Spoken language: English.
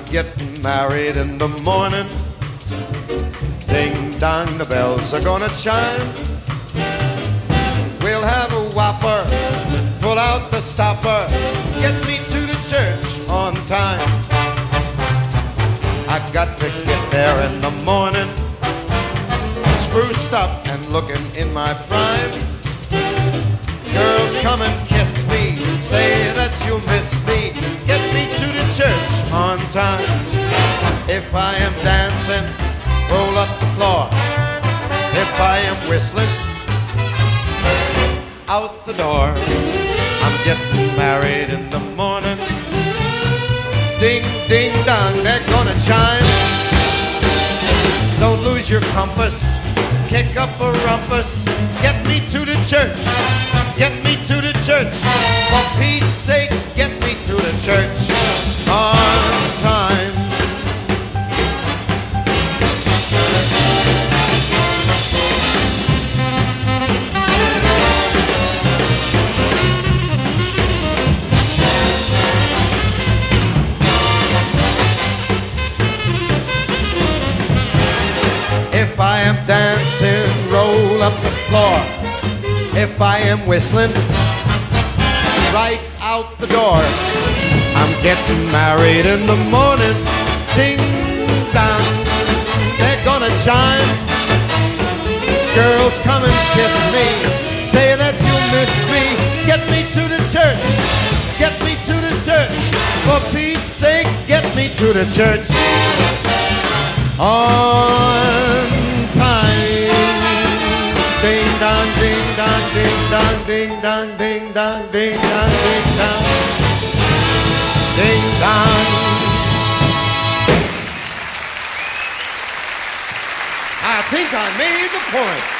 getting married in the morning. Ding dong, the bells are gonna chime. We'll have a whopper, pull out the stopper, get me to the church on time. I got to get there in the morning, spruced up and looking in my prime. Girls, come and kiss me, say that you'll miss me, get me to the church on time. If I am dancing, roll up the floor. If I am whistling, out the door. I'm getting married in the morning. Ding, ding, dong, they're gonna chime. Don't lose your compass, kick up a rumpus, get me to the church, get me to the church. For Pete's sake, get me to the church on time. If I am dancing, roll up the floor. If I am whistling, right out the door. I'm getting married in the morning. Ding dong, they're gonna chime. Girls, come and kiss me, say that you'll miss me, get me to the church, get me to the church. For Pete's sake, get me to the church on time. Ding dong, ding dong, ding dong, ding dong, ding dong, ding dong, ding dong, ding dong. I think I made the point.